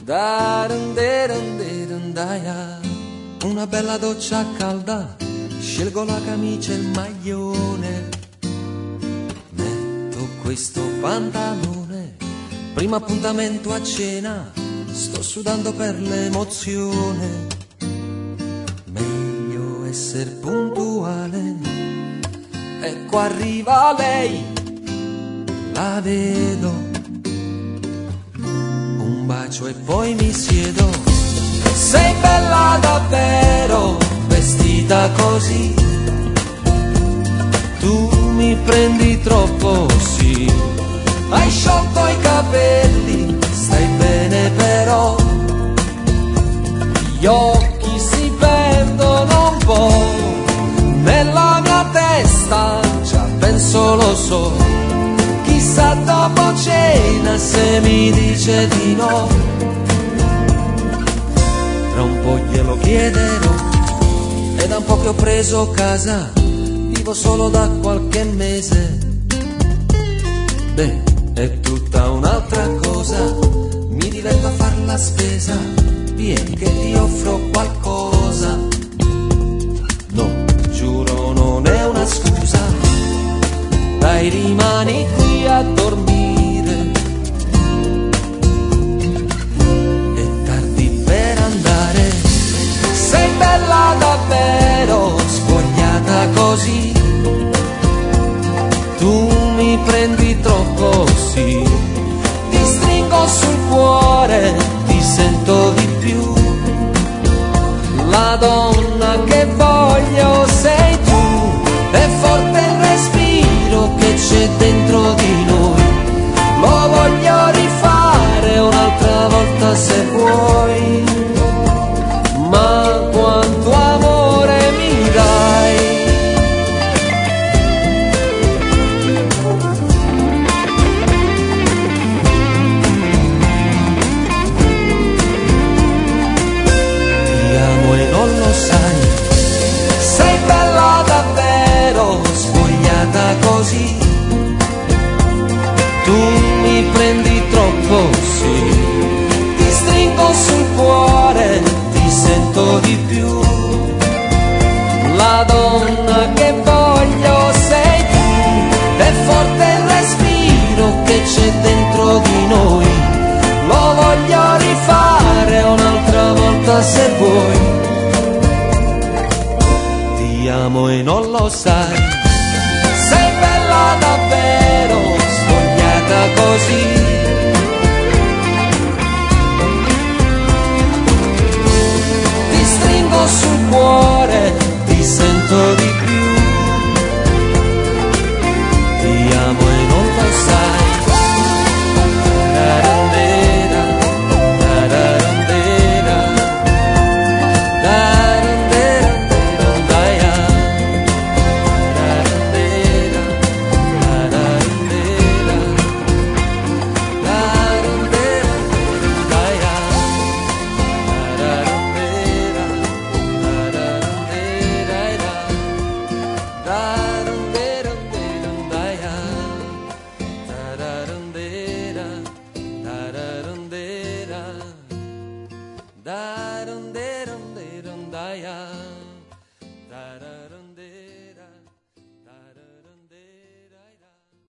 Una bella doccia calda, scelgo la camicia e il maglione, metto questo pantalone, primo appuntamento a cena, sto sudando per l'emozione, meglio essere puntuale, ecco arriva lei, la vedo, un bacio e poi mi siedo. Sei bella davvero, vestita così, tu mi prendi troppo, sì. Hai sciolto i capelli, stai bene però, gli occhi si perdono un po', nella mia testa già penso lo so, chissà dopo cena se mi dice di no. Tra un po' glielo chiederò, è da un po' che ho preso casa, vivo solo da qualche mese. Beh, è tutta un'altra cosa, mi diverto a far la spesa, vieni che ti offro qualcosa. No, giuro non è una scusa, dai rimani qui a dormire. Sei bella davvero, spogliata così, tu mi prendi troppo, sì. Ti stringo sul cuore, ti sento di più, la donna che voglio sei tu, è forte il respiro che c'è dentro di noi, lo voglio rifare un'altra volta se vuoi. Ma quanto amore mi dai, ti amo e non lo sai, sei bella davvero, spogliata così, tu mi prendi troppo, sì, ti stringo sul cuore, sento di più, la donna che voglio sei tu, è forte il respiro che c'è dentro di noi, lo voglio rifare un'altra volta se vuoi, ti amo e non lo sai, sei bella davvero, spogliata così,